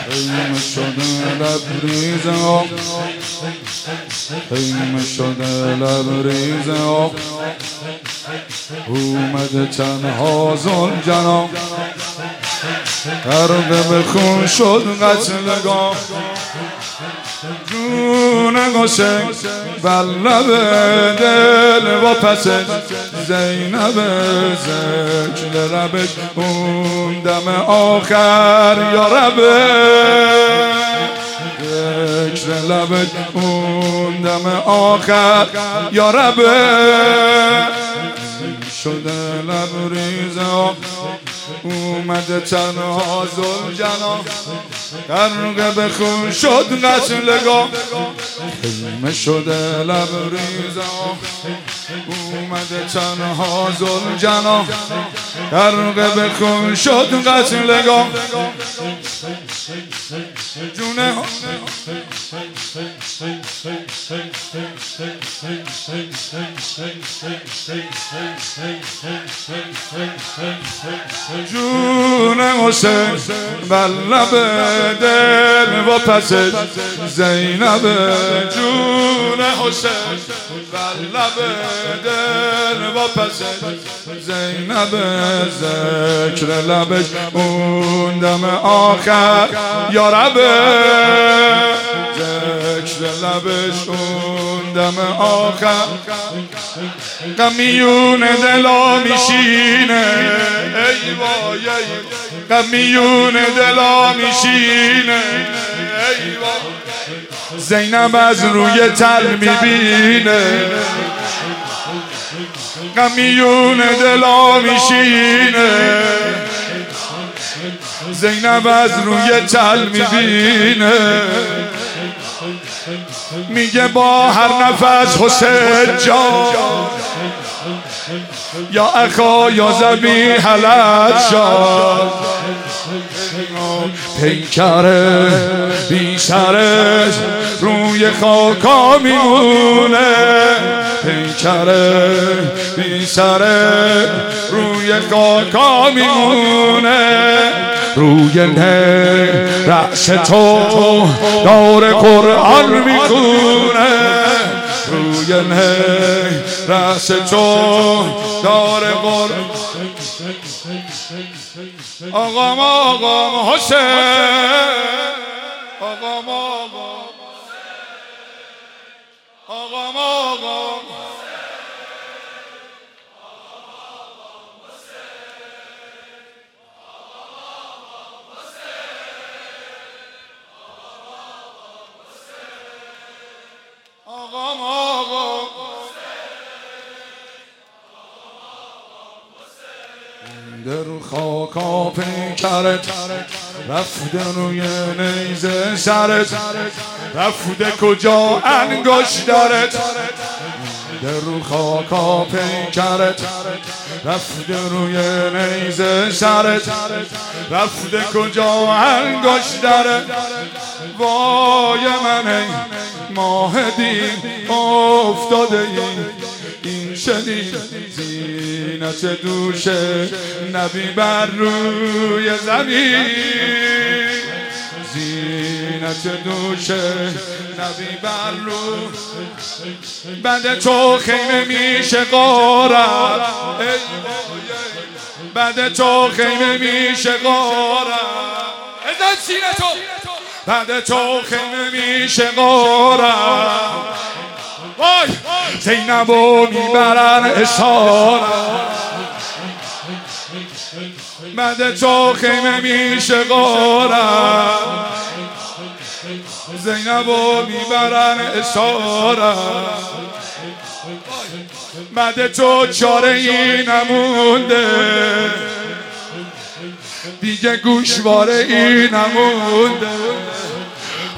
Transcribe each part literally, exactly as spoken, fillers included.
خیمه شده لبریز آب، خیمه شده لبریز آب، اومده تنها ذوالجلال، غرق به خون شد قتلگاه. جون حسین بر لب دل و پس زینب ذکر لبش اون دم آخر یا رب، ذکر لبش اون دم آخر یا رب. شده لبریز آب، اومده تنها ذوالجلال، غرق به خون شد قتلگاه. خیمه شده لبریز آب، اومده تنها ذوالجلال، غرق به خون شد قتلگاه. جونه جون حسین بر لب دل و پس زینب، جون حسین بر لب دل و پس زینب ذکر لبش اون دم آخر یا رب، ذکر لبش اون دم آخر. غمیون دلا میشینه ای وای، غمیون دلا میشینه ای وای، زینب از روی تل میبینه، غمیون دلا میشینه، زینب از روی تل میبینه، میگه با هر نفس حسین جان یا اخا یا ذبیح الاشجار، پیکره بی سرش روی خاکا میمونه، پیکره بی سرش روی خاکا میمونه، روی نه رأس تو دار قرآن میخونه، روی نه رأس تو دار قرآن. آقام آقام حسین، آقام آقام آقام آقام آقام آقام در خاکا پیکرت رفته روی نیزه سرت، رفته کجا انگشترت، در خاکا پیکرت رفته روی نیزه سرت، رفته کجا انگشترت. وای من ای ماه دین افتاده این شدید، زینت دوش نبی بر روی زمین، زینت دوش نبی بر روی. بعد تو خیمه میشه غارت، بعد تو خیمه میشه غارت، ازد سینه تو، بعد تو خیمه میشه غارت. وای زینبو میبرن اسارت، بعد تو خیمه میشه غارت، زینبو میبرن اسارت. بعد تو چاره ای نمونده، دیگه گوشواره ای نمونده،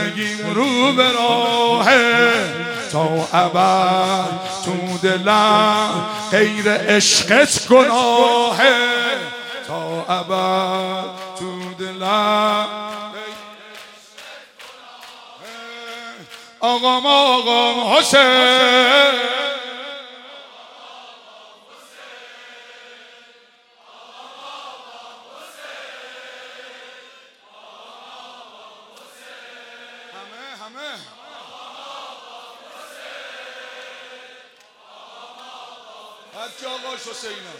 زندگیم رو به راهه تا ابد تو دلم غیر عشقت گناهه تا ابد تو دلم آقام آقام حسین حج آقا حسینه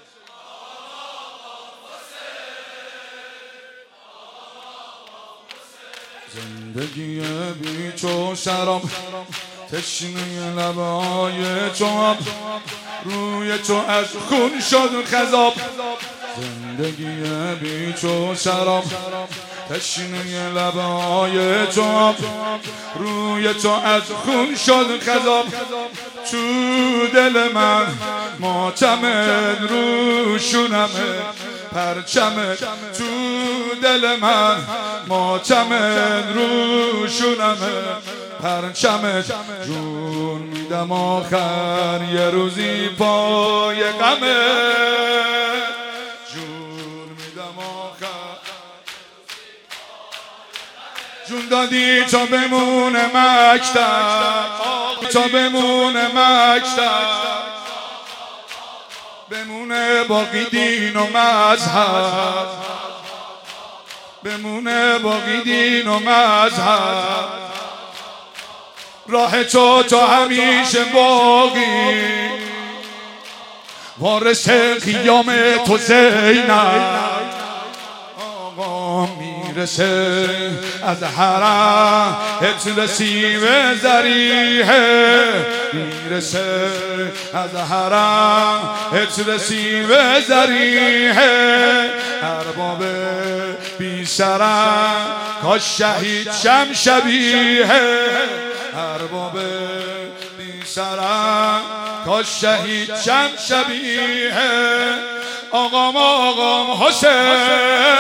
زندگی بی چو شراب تشنه لبای چوب روی چو از خون شد خضاب زندگی بی چو شراب تشنه لبای چوب روی چو از خون شد خضاب تو دل من ماتمت روشونمه پرچمت تو دل من ماتمت روشونمه پرچمت جون میدم آخر یه روزی پای غمه جون میدم آخر جون دادی تا بمونه مکتب تا بمونه مکتب بمونه باقی دین و مذهب بمونه باقی دین و مذهب راه تو تا همیشه باقی وارث قیام تو زینب آقا میرسه از حرم اترسی به ذریحه میرسه از حرم اترسی به ذریحه ارباب بی سرم کاش شهید شم شبیه ارباب بی سرم کاش شهید شم شبیه آقام آقام حسین